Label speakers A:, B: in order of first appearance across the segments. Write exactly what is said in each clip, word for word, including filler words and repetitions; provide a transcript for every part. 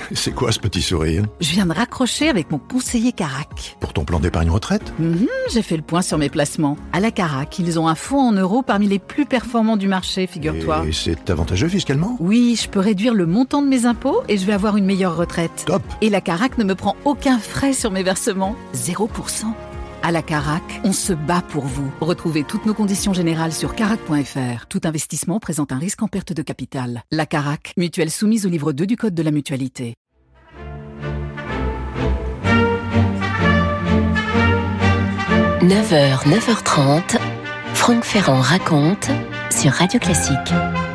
A: C'est quoi ce petit sourire?
B: Je viens de raccrocher avec mon conseiller Carac.
A: Pour ton plan d'épargne retraite?
B: Mmh, j'ai fait le point sur mes placements. À la Carac, ils ont un fonds en euros parmi les plus performants du marché, figure-toi.
A: Et c'est avantageux fiscalement?
B: Oui, je peux réduire le montant de mes impôts et je vais avoir une meilleure retraite.
A: Top!
B: Et la Carac ne me prend aucun frais sur mes versements. zéro pour cent. À la Carac, on se bat pour vous. Retrouvez toutes nos conditions générales sur carac point f r. Tout investissement présente un risque en perte de capital. La Carac, mutuelle soumise au livre deux du Code de la mutualité.
C: neuf heures, neuf heures trente, Franck Ferrand raconte sur Radio Classique.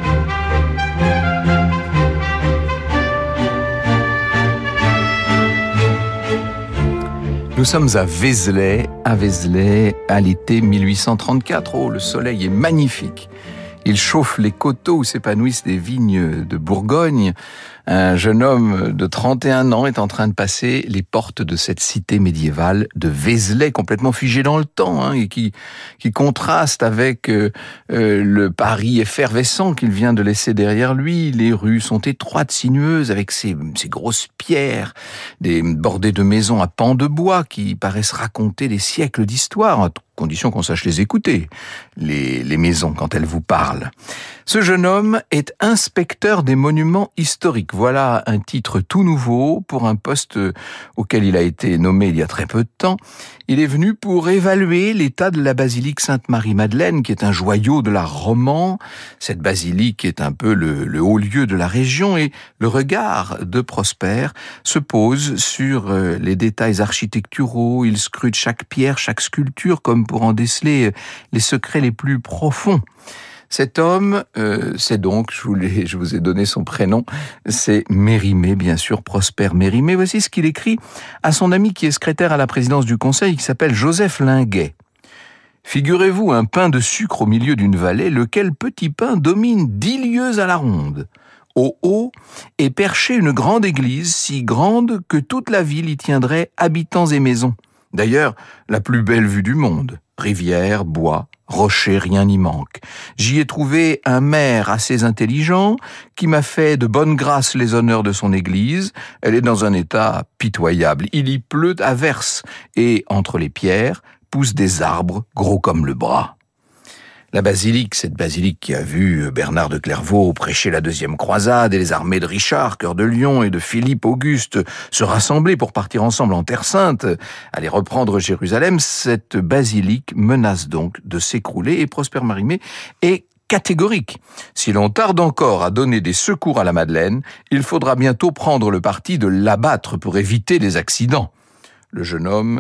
D: Nous sommes à Vézelay, à Vézelay, à l'été mille huit cent trente-quatre. Oh, le soleil est magnifique. Il chauffe les coteaux où s'épanouissent des vignes de Bourgogne. Un jeune homme de trente et un ans est en train de passer les portes de cette cité médiévale de Vézelay, complètement figée dans le temps, hein, et qui, qui contraste avec euh, euh, le Paris effervescent qu'il vient de laisser derrière lui. Les rues sont étroites, sinueuses, avec ces, ces grosses pierres, des bordées de maisons à pans de bois qui paraissent raconter des siècles d'histoire, à condition qu'on sache les écouter, les, les maisons, quand elles vous parlent. Ce jeune homme est inspecteur des monuments historiques. Voilà un titre tout nouveau pour un poste auquel il a été nommé il y a très peu de temps. Il est venu pour évaluer l'état de la basilique Sainte-Marie-Madeleine, qui est un joyau de l'art roman. Cette basilique est un peu le, le haut lieu de la région, et le regard de Prosper se pose sur les détails architecturaux. Il scrute chaque pierre, chaque sculpture, comme pour en déceler les secrets les plus profonds. Cet homme, euh, c'est donc, je vous, l'ai, je vous ai donné son prénom, c'est Mérimée, bien sûr, Prosper Mérimée. Voici ce qu'il écrit à son ami qui est secrétaire à la présidence du conseil, qui s'appelle Joseph Linguet. Figurez-vous un pain de sucre au milieu d'une vallée, lequel petit pain domine dix lieues à la ronde. Au haut est perchée une grande église, si grande que toute la ville y tiendrait habitants et maisons. D'ailleurs, la plus belle vue du monde. Rivière, bois, rochers, rien n'y manque. J'y ai trouvé un maire assez intelligent qui m'a fait de bonne grâce les honneurs de son église. Elle est dans un état pitoyable. Il y pleut à verse et entre les pierres poussent des arbres gros comme le bras. La basilique, cette basilique qui a vu Bernard de Clairvaux prêcher la deuxième croisade et les armées de Richard, Cœur de Lion et de Philippe Auguste se rassembler pour partir ensemble en Terre Sainte, aller reprendre Jérusalem, cette basilique menace donc de s'écrouler et Prosper Mérimée est catégorique. Si l'on tarde encore à donner des secours à la Madeleine, il faudra bientôt prendre le parti de l'abattre pour éviter des accidents. Le jeune homme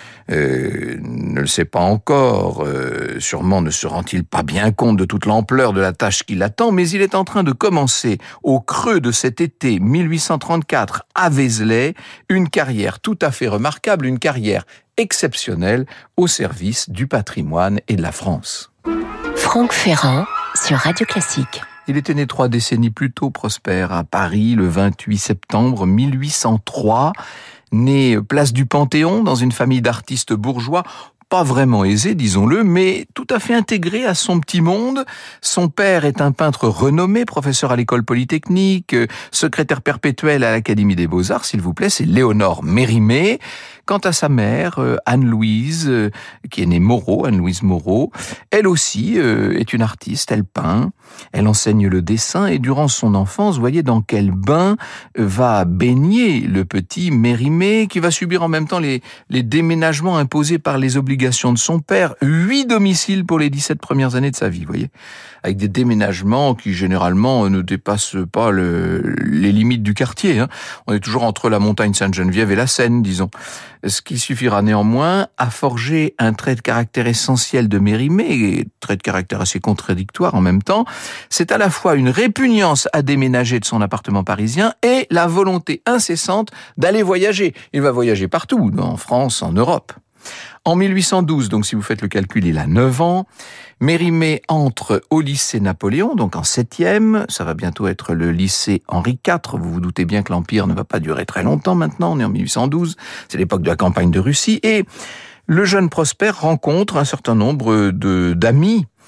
D: Euh, ne le sait pas encore, euh, sûrement ne se rend-il pas bien compte de toute l'ampleur de la tâche qui l'attend, mais il est en train de commencer, au creux de cet été mille huit cent trente-quatre à Vézelay, une carrière tout à fait remarquable, une carrière exceptionnelle au service du patrimoine et de la France.
C: Franck Ferrand sur Radio Classique.
D: Il était né trois décennies plus tôt, Prosper, à Paris, le vingt-huit septembre mille huit cent trois. Né place du Panthéon, dans une famille d'artistes bourgeois, pas vraiment aisé, disons-le, mais tout à fait intégré à son petit monde. Son père est un peintre renommé, professeur à l'école polytechnique, secrétaire perpétuel à l'Académie des Beaux-Arts, s'il vous plaît, c'est Léonore Mérimée. Quant à sa mère, Anne-Louise, qui est née Moreau, Anne-Louise Moreau, elle aussi est une artiste, elle peint, elle enseigne le dessin et durant son enfance, voyez dans quel bain va baigner le petit Mérimée qui va subir en même temps les, les déménagements imposés par les obligations de son père. Huit domiciles pour les dix-sept premières années de sa vie, voyez, avec des déménagements qui généralement ne dépassent pas le, les limites du quartier. Hein. On est toujours entre la montagne Sainte-Geneviève et la Seine, disons. Ce qui suffira néanmoins à forger un trait de caractère essentiel de Mérimée, et trait de caractère assez contradictoire en même temps. C'est à la fois une répugnance à déménager de son appartement parisien et la volonté incessante d'aller voyager. Il va voyager partout, en France, en Europe. En mille huit cent douze, donc si vous faites le calcul, il a neuf ans, Mérimée entre au lycée Napoléon, donc en septième, ça va bientôt être le lycée Henri quatre, vous vous doutez bien que l'Empire ne va pas durer très longtemps maintenant, on est en mille huit cent douze, c'est l'époque de la campagne de Russie, et le jeune Prosper rencontre un certain nombre de, d'amis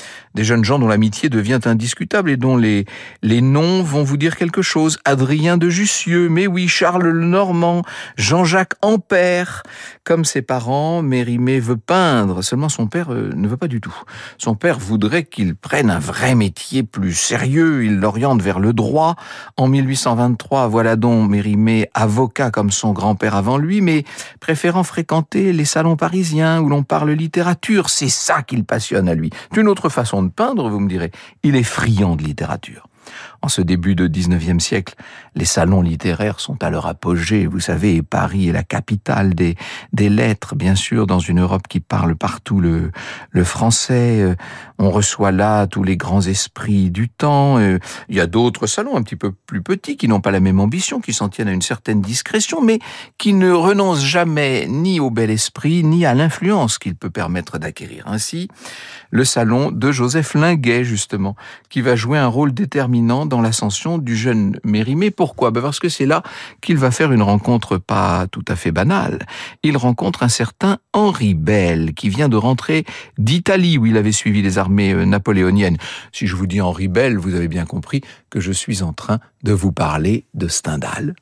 D: Des jeunes gens dont l'amitié devient indiscutable et dont les, les noms vont vous dire quelque chose. Adrien de Jussieu, mais oui, Charles le Normand, Jean-Jacques Ampère. Comme ses parents, Mérimée veut peindre, seulement son père euh, ne veut pas du tout. Son père voudrait qu'il prenne un vrai métier plus sérieux, il l'oriente vers le droit. En mille huit cent vingt-trois, voilà donc Mérimée, avocat comme son grand-père avant lui, mais préférant fréquenter les salons parisiens où l'on parle littérature. C'est ça qui le passionne à lui. D'une autre façon de peindre, vous me direz, il est friand de littérature. En ce début de dix-neuvième siècle, les salons littéraires sont à leur apogée. Vous savez, Paris est la capitale des, des lettres, bien sûr, dans une Europe qui parle partout le, le français. On reçoit là tous les grands esprits du temps. Il y a d'autres salons un petit peu plus petits qui n'ont pas la même ambition, qui s'en tiennent à une certaine discrétion, mais qui ne renoncent jamais ni au bel esprit, ni à l'influence qu'il peut permettre d'acquérir. Ainsi, le salon de Joseph Linguet, justement, qui va jouer un rôle déterminant dans l'ascension du jeune Mérimée. Pourquoi ? Ben parce que c'est là qu'il va faire une rencontre pas tout à fait banale. Il rencontre un certain Henri Belle, qui vient de rentrer d'Italie, où il avait suivi les armées napoléoniennes. Si je vous dis Henri Belle, vous avez bien compris que je suis en train de vous parler de Stendhal.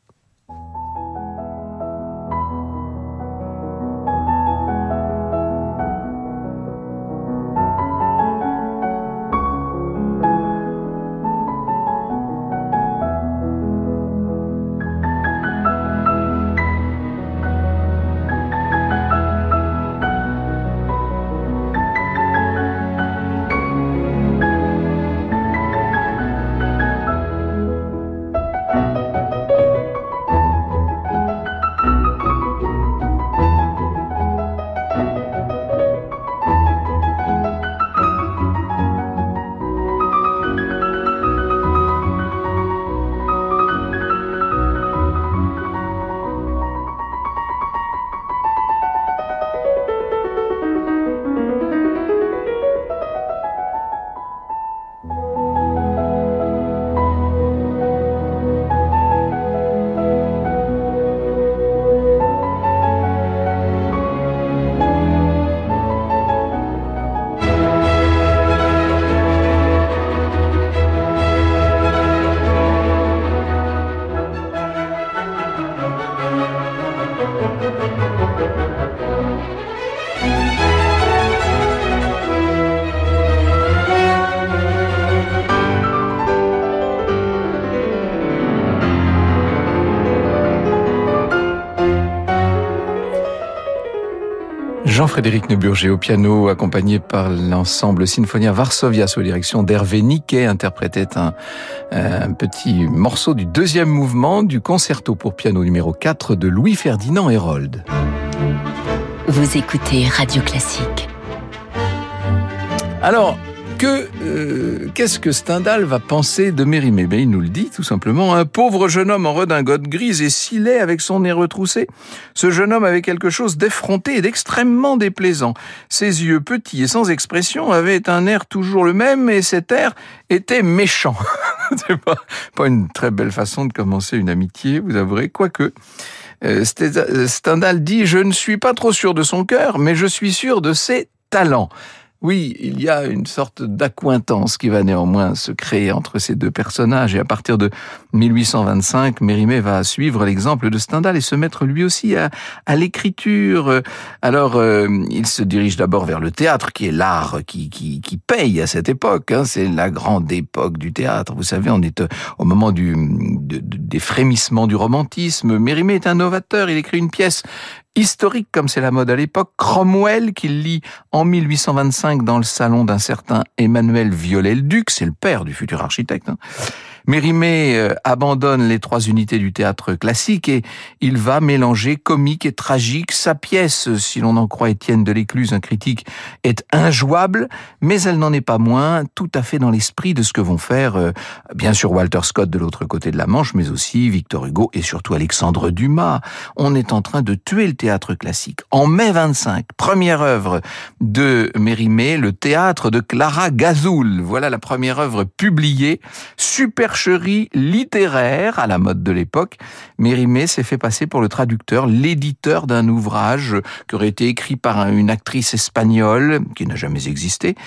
D: Jean-Frédéric Neuburger au piano, accompagné par l'ensemble Sinfonia Varsovia sous la direction d'Hervé Niquet, interprétait un, un petit morceau du deuxième mouvement du concerto pour piano numéro quatre de Louis-Ferdinand Hérold.
C: Vous écoutez Radio Classique.
D: Alors, que euh, qu'est-ce que Stendhal va penser de Mérimée ? Ben, il nous le dit tout simplement. Un pauvre jeune homme en redingote grise et si laid avec son nez retroussé. Ce jeune homme avait quelque chose d'effronté et d'extrêmement déplaisant. Ses yeux petits et sans expression avaient un air toujours le même et cet air était méchant. C'est pas, pas une très belle façon de commencer une amitié, vous avouerez, quoique. Euh, Stendhal dit « Je ne suis pas trop sûr de son cœur, mais je suis sûr de ses talents ». Oui, il y a une sorte d'accointance qui va néanmoins se créer entre ces deux personnages. Et à partir de mille huit cent vingt-cinq, Mérimée va suivre l'exemple de Stendhal et se mettre lui aussi à, à l'écriture. Alors, euh, il se dirige d'abord vers le théâtre, qui est l'art qui, qui, qui paye à cette époque. Hein. C'est la grande époque du théâtre. Vous savez, on est au moment du, de, de, des frémissements du romantisme. Mérimée est un novateur. Il écrit une pièce historique, comme c'est la mode à l'époque, Cromwell, qu'il lit en mille huit cent vingt-cinq dans le salon d'un certain Emmanuel Viollet-le-Duc, c'est le père du futur architecte. Hein. Mérimée euh, abandonne les trois unités du théâtre classique et il va mélanger comique et tragique. Sa pièce, si l'on en croit Étienne de l'Écluse, un critique, est injouable, mais elle n'en est pas moins tout à fait dans l'esprit de ce que vont faire, euh, bien sûr, Walter Scott de l'autre côté de la Manche, mais aussi Victor Hugo et surtout Alexandre Dumas. On est en train de tuer le théâtre classique. En mai vingt-cinq, première œuvre de Mérimée, le théâtre de Clara Gazzoul. Voilà la première œuvre publiée, supercherie littéraire à la mode de l'époque. Mérimée s'est fait passer pour le traducteur, l'éditeur d'un ouvrage qui aurait été écrit par une actrice espagnole qui n'a jamais existé.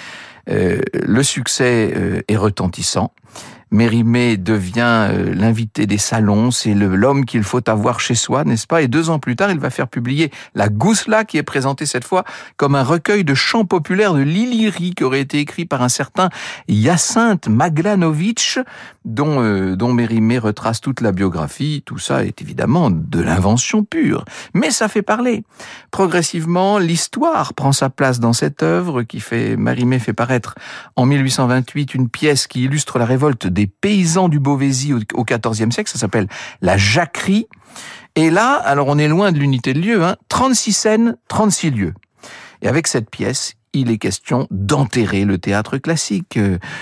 D: Euh, le succès euh, est retentissant. Mérimée devient euh, l'invité des salons, c'est le, l'homme qu'il faut avoir chez soi, n'est-ce pas? Et deux ans plus tard, il va faire publier La Gousla, qui est présentée cette fois comme un recueil de chants populaires de l'Illyrie, qui aurait été écrit par un certain Hyacinthe Maglanovitch, dont, euh, dont Mérimée retrace toute la biographie. Tout ça est évidemment de l'invention pure, mais ça fait parler. Progressivement, l'histoire prend sa place dans cette œuvre qui fait, Mérimée fait paraître en mille huit cent vingt-huit une pièce qui illustre la révolte des paysans du Beauvaisis au quatorzième siècle, ça s'appelle La Jacquerie. Et là, alors on est loin de l'unité de lieu, hein, trente-six scènes, trente-six lieux. Et avec cette pièce, il est question d'enterrer le théâtre classique.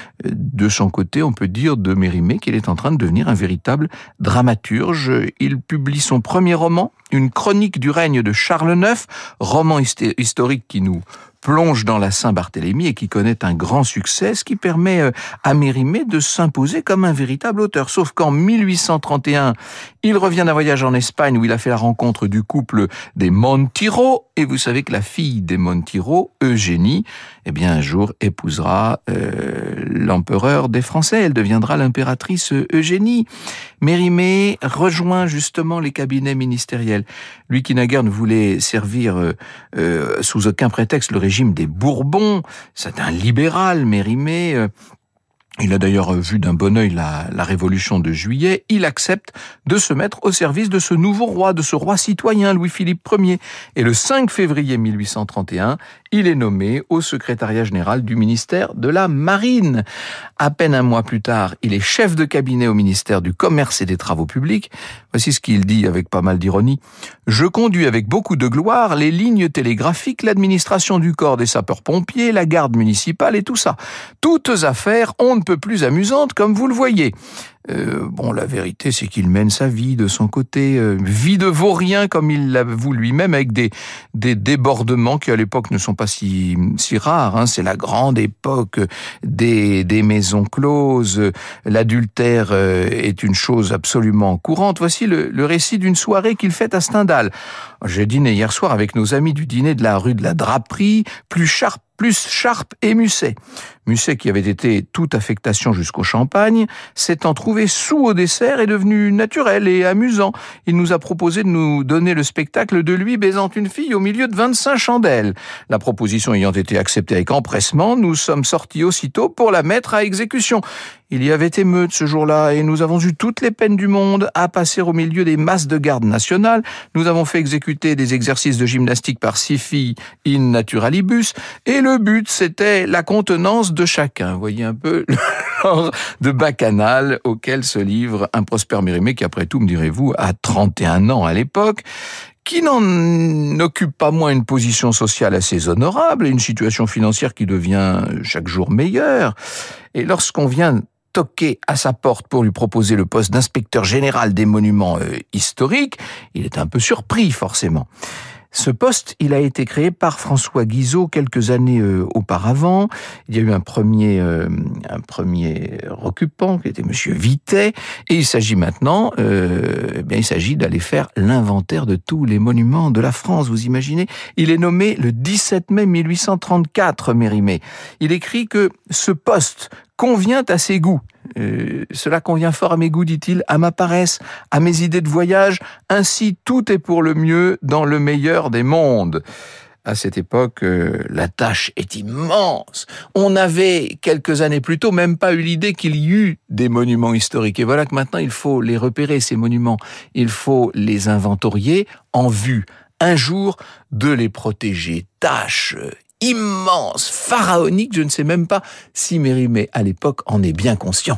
D: De son côté, on peut dire de Mérimée qu'il est en train de devenir un véritable dramaturge. Il publie son premier roman, une chronique du règne de Charles neuf, roman historique qui nous plonge dans la Saint-Barthélemy et qui connaît un grand succès, ce qui permet à Mérimée de s'imposer comme un véritable auteur. Sauf qu'en mille huit cent trente et un, il revient d'un voyage en Espagne où il a fait la rencontre du couple des Montiro, et vous savez que la fille des Montiro, Eugénie, eh bien un jour épousera euh, l'empereur des Français, elle deviendra l'impératrice Eugénie. Mérimée rejoint justement les cabinets ministériels. Lui qui naguère ne voulait servir euh, euh, sous aucun prétexte le régime des Bourbons, c'est un libéral, Mérimée. Euh, Il a d'ailleurs vu d'un bon œil la, la Révolution de Juillet. Il accepte de se mettre au service de ce nouveau roi, de ce roi citoyen, Louis-Philippe Ier. Et le cinq février mille huit cent trente et un, il est nommé au secrétariat général du ministère de la Marine. À peine un mois plus tard, il est chef de cabinet au ministère du Commerce et des Travaux publics. Voici ce qu'il dit avec pas mal d'ironie. « Je conduis avec beaucoup de gloire les lignes télégraphiques, l'administration du corps des sapeurs-pompiers, la garde municipale et tout ça. Toutes affaires, on ne peut plus amusantes, comme vous le voyez. » Euh, bon, la vérité, c'est qu'il mène sa vie de son côté, euh, vie de vaurien comme il l'avoue lui-même, avec des, des débordements qui à l'époque ne sont pas si, si rares. Hein. C'est la grande époque des, des maisons closes. L'adultère euh, est une chose absolument courante. Voici le, le récit d'une soirée qu'il fait à Stendhal. J'ai dîné hier soir avec nos amis du dîner de la rue de la Draperie, plus Sharp, plus Sharp et Musset. Musset, qui avait été toute affectation jusqu'au champagne, s'étant trouvé sous au dessert, est devenu naturel et amusant. Il nous a proposé de nous donner le spectacle de lui baisant une fille au milieu de vingt-cinq chandelles. La proposition ayant été acceptée avec empressement, nous sommes sortis aussitôt pour la mettre à exécution. Il y avait émeute ce jour-là et nous avons eu toutes les peines du monde à passer au milieu des masses de garde nationale. Nous avons fait exécuter des exercices de gymnastique par six filles in naturalibus et le but, c'était la contenance de chacun. Vous voyez un peu le genre de bacchanal auquel se livre un Prosper Mérimée qui, après tout, me direz-vous, a trente et un ans à l'époque, qui n'en occupe pas moins une position sociale assez honorable et une situation financière qui devient chaque jour meilleure. Et lorsqu'on vient toquer à sa porte pour lui proposer le poste d'inspecteur général des monuments euh, historiques, il est un peu surpris, forcément. Ce poste, il a été créé par François Guizot quelques années euh, auparavant. Il y a eu un premier, euh, un premier occupant qui était Monsieur Vitet, et il s'agit maintenant, euh, eh bien, il s'agit d'aller faire l'inventaire de tous les monuments de la France. Vous imaginez ? Il est nommé le dix-sept mai mille huit cent trente-quatre, Mérimée. Il écrit que ce poste convient à ses goûts. Euh, cela convient fort à mes goûts, dit-il, à ma paresse, à mes idées de voyage. Ainsi, tout est pour le mieux dans le meilleur des mondes. À cette époque, euh, la tâche est immense. On n'avait, quelques années plus tôt, même pas eu l'idée qu'il y eut des monuments historiques. Et voilà que maintenant, il faut les repérer, ces monuments. Il faut les inventorier en vue, un jour, de les protéger. Tâche immense, pharaonique, je ne sais même pas si Mérimée, à l'époque, en est bien conscient.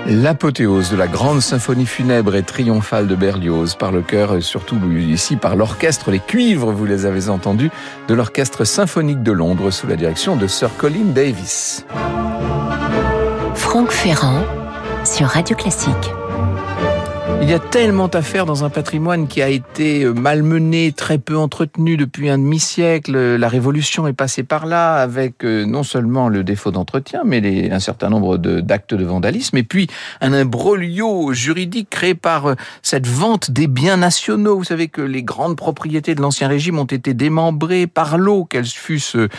D: L'apothéose de la grande symphonie funèbre et triomphale de Berlioz par le chœur, surtout ici par l'orchestre, les cuivres, vous les avez entendus, de l'Orchestre symphonique de Londres sous la direction de Sir Colin Davis.
C: Franck Ferrand sur Radio Classique.
D: Il y a tellement à faire dans un patrimoine qui a été malmené, très peu entretenu depuis un demi-siècle. La Révolution est passée par là avec non seulement le défaut d'entretien, mais les, un certain nombre de, d'actes de vandalisme, et puis un imbroglio juridique créé par cette vente des biens nationaux. Vous savez que les grandes propriétés de l'Ancien Régime ont été démembrées par l'eau, qu'elles fussent euh,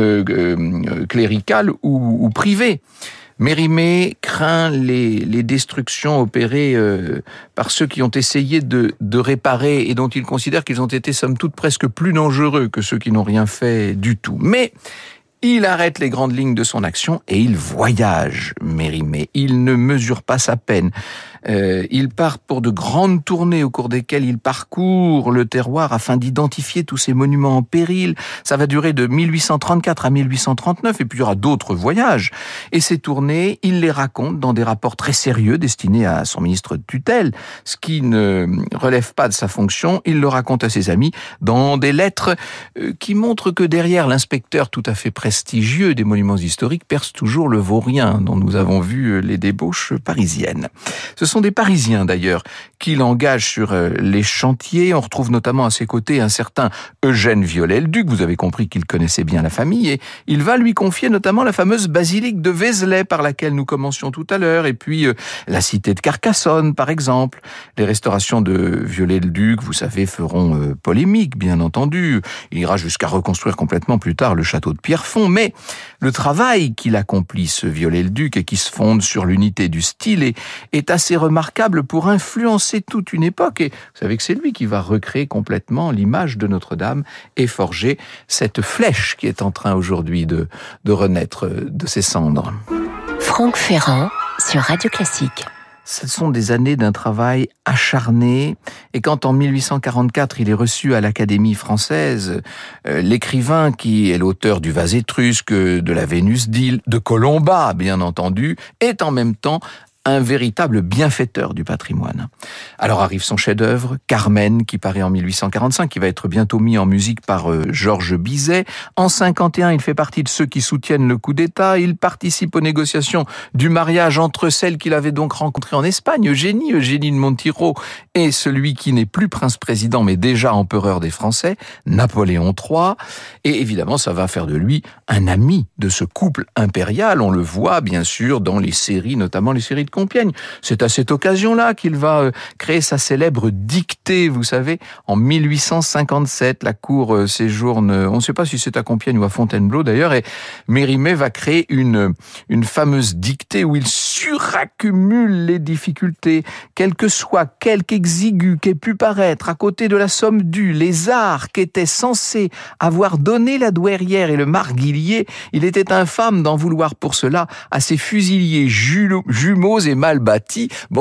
D: euh, cléricales ou, ou privées. Mérimée craint les, les destructions opérées euh, par ceux qui ont essayé de, de réparer et dont il considère qu'ils ont été somme toute presque plus dangereux que ceux qui n'ont rien fait du tout. Mais il arrête les grandes lignes de son action et il voyage, Mérimée. Il ne mesure pas sa peine. Euh, il part pour de grandes tournées au cours desquelles il parcourt le terroir afin d'identifier tous ces monuments en péril. Ça va durer de mille huit cent trente-quatre à mille huit cent trente-neuf et puis il y aura d'autres voyages. Et ces tournées, il les raconte dans des rapports très sérieux destinés à son ministre de tutelle. Ce qui ne relève pas de sa fonction, il le raconte à ses amis dans des lettres qui montrent que derrière l'inspecteur tout à fait prestigieux des monuments historiques perce toujours le vaurien dont nous avons vu les débauches parisiennes. Ce sont des Parisiens d'ailleurs qui l'engagent sur les chantiers. On retrouve notamment à ses côtés un certain Eugène Viollet-le-Duc. Vous avez compris qu'il connaissait bien la famille et il va lui confier notamment la fameuse basilique de Vézelay par laquelle nous commencions tout à l'heure et puis euh, la cité de Carcassonne par exemple. Les restaurations de Viollet-le-Duc, vous savez, feront euh, polémique bien entendu. Il ira jusqu'à reconstruire complètement plus tard le château de Pierrefonds, mais le travail qu'il accomplit, ce Viollet-le-Duc, et qui se fonde sur l'unité du style est, est assez remarquable pour influencer toute une époque. Et vous savez que c'est lui qui va recréer complètement l'image de Notre-Dame et forger cette flèche qui est en train aujourd'hui de, de renaître de ses cendres.
C: Franck Ferrand sur Radio Classique.
D: Ce sont des années d'un travail acharné, et quand en mille huit cent quarante-quatre il est reçu à l'Académie française, euh, l'écrivain qui est l'auteur du Vase étrusque, de la Vénus d'Île, de Colomba bien entendu, est en même temps un véritable bienfaiteur du patrimoine. Alors arrive son chef-d'œuvre, Carmen, qui paraît en mille huit cent quarante-cinq, qui va être bientôt mis en musique par euh, Georges Bizet. En cinquante et un, il fait partie de ceux qui soutiennent le coup d'État. Il participe aux négociations du mariage entre celle qu'il avait donc rencontrée en Espagne, Eugénie, Eugénie de Montijo, et celui qui n'est plus prince-président, mais déjà empereur des Français, Napoléon trois. Et évidemment, ça va faire de lui un ami de ce couple impérial. On le voit, bien sûr, dans les séries, notamment les séries de Compiègne. C'est à cette occasion-là qu'il va créer sa célèbre dictée, vous savez, en mille huit cent cinquante-sept. La cour séjourne, on ne sait pas si c'est à Compiègne ou à Fontainebleau d'ailleurs, et Mérimée va créer une, une fameuse dictée où il suraccumule les difficultés, quel que soit quelque exigu qu'ait pu paraître à côté de la somme due, les arts qu'étaient censés avoir donné la douairière et le marguillier. Il était infâme d'en vouloir pour cela à ces fusiliers jumeaux et mal bâtis. Bon,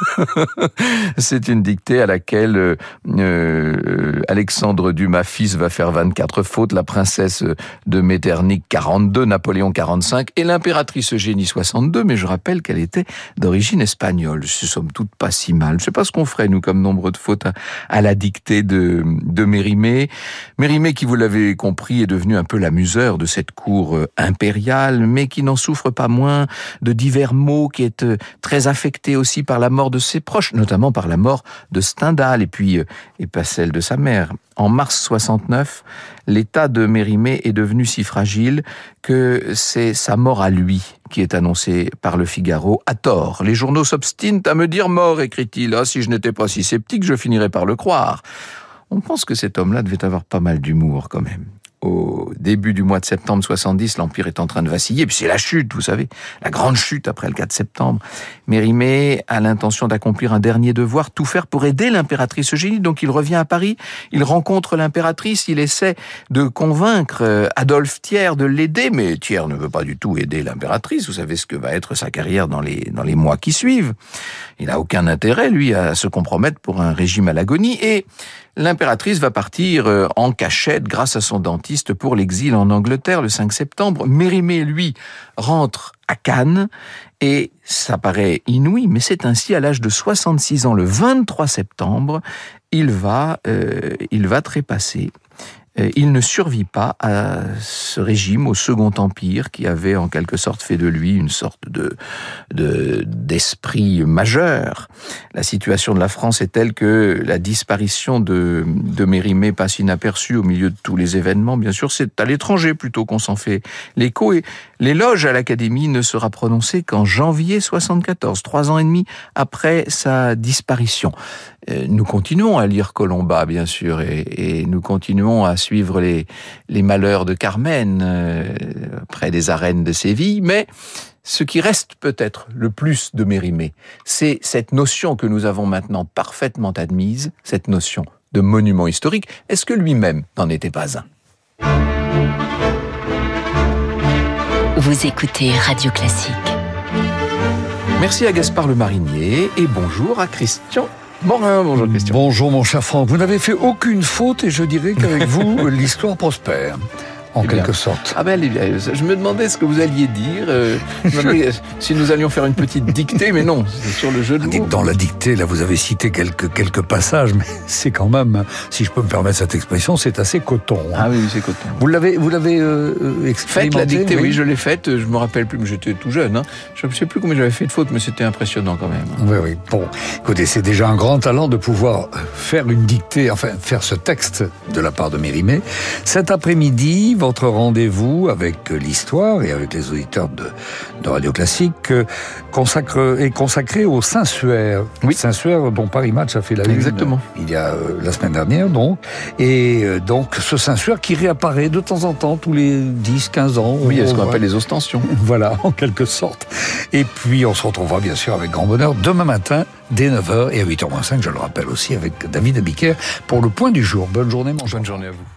D: c'est une dictée à laquelle euh, Alexandre Dumas fils va faire vingt-quatre fautes, la princesse de Metternich quarante-deux, Napoléon quarante-cinq et l'impératrice Eugénie soixante-deux, mais je rappelle qu'elle était d'origine espagnole. Ce somme toute pas si mal. Je sais pas ce qu'on ferait nous comme nombre de fautes à, à la dictée de, de Mérimée. Mérimée qui, vous l'avez compris, est devenu un peu l'amuseur de cette cour impériale, mais qui n'en souffre pas moins de divers maux, qui est très affecté aussi par la mort de ses proches, notamment par la mort de Stendhal et puis et pas celle de sa mère. En mars soixante-neuf, l'état de Mérimée est devenu si fragile que c'est sa mort à lui qui est annoncée par le Figaro à tort. Les journaux s'obstinent à me dire mort, écrit-il. Ah, si je n'étais pas si sceptique, je finirais par le croire. On pense que cet homme-là devait avoir pas mal d'humour quand même. Au début du mois de septembre soixante-dix, l'Empire est en train de vaciller, puis c'est la chute, vous savez, la grande chute après le quatre septembre. Mérimée a l'intention d'accomplir un dernier devoir, tout faire pour aider l'impératrice Eugénie. Donc il revient à Paris, il rencontre l'impératrice, il essaie de convaincre Adolphe Thiers de l'aider, mais Thiers ne veut pas du tout aider l'impératrice. Vous savez ce que va être sa carrière dans les, dans les mois qui suivent. Il n'a aucun intérêt, lui, à se compromettre pour un régime à l'agonie, et l'impératrice va partir euh, en cachette grâce à son dentiste pour l'exil en Angleterre le cinq septembre. Mérimée, lui, rentre à Cannes et ça paraît inouï, mais c'est ainsi à l'âge de soixante-six ans, le vingt-trois septembre, il va, euh, il va trépasser. Il ne survit pas à ce régime, au Second Empire, qui avait en quelque sorte fait de lui une sorte de, de d'esprit majeur. La situation de la France est telle que la disparition de, de Mérimée passe inaperçue au milieu de tous les événements. Bien sûr, c'est à l'étranger plutôt qu'on s'en fait l'écho. Et l'éloge à l'Académie ne sera prononcé qu'en janvier soixante-quatorze, trois ans et demi après sa disparition. Nous continuons à lire Colomba, bien sûr, et, et nous continuons à suivre les, les malheurs de Carmen euh, près des arènes de Séville, mais ce qui reste peut-être le plus de Mérimée, c'est cette notion que nous avons maintenant parfaitement admise, cette notion de monument historique. Est-ce que lui-même n'en était pas un ?
C: Vous écoutez Radio Classique.
D: Merci à Gaspard Le Marinier et bonjour à Christian Morin. Bonjour Christian.
E: Bonjour mon cher Franck, vous n'avez fait aucune faute et je dirais qu'avec vous, l'histoire prospère. En
D: eh
E: quelque
D: bien.
E: sorte.
D: Ah ben, je me demandais ce que vous alliez dire, euh, je me demandais si nous allions faire une petite dictée, mais non, c'est sur le jeu de mots.
E: Dans la dictée, là, vous avez cité quelques, quelques passages, mais c'est quand même, si je peux me permettre cette expression, c'est assez coton. Hein.
D: Ah oui, c'est coton.
E: Vous l'avez, vous l'avez euh, expérimenté.
D: Faites la dictée, oui,
E: oui,
D: je l'ai faite, je me rappelle plus, mais j'étais tout jeune. Hein. Je ne sais plus combien j'avais fait de fautes, mais c'était impressionnant quand même.
E: Oui, oui. Bon, écoutez, c'est déjà un grand talent de pouvoir faire une dictée, enfin, faire ce texte de la part de Mérimée. Cet après-midi, votre rendez-vous avec l'histoire et avec les auditeurs de, de Radio Classique consacre, est consacré au Saint-Suaire.
D: Oui.
E: Saint-Suaire dont Paris Match a fait la une.
D: Exactement.
E: Il y a euh, la semaine dernière, donc. Et euh, donc, ce Saint-Suaire qui réapparaît de temps en temps, tous les dix, quinze ans.
D: Oui, il y a ce qu'on
E: voit.
D: appelle les ostensions.
E: Voilà, en quelque sorte. Et puis, on se retrouvera bien sûr avec grand bonheur demain matin, dès neuf heures et à huit heures moins cinq, je le rappelle aussi, avec David Abiker pour le point du jour. Bonne journée, mon cher.
D: Bonne journée à vous.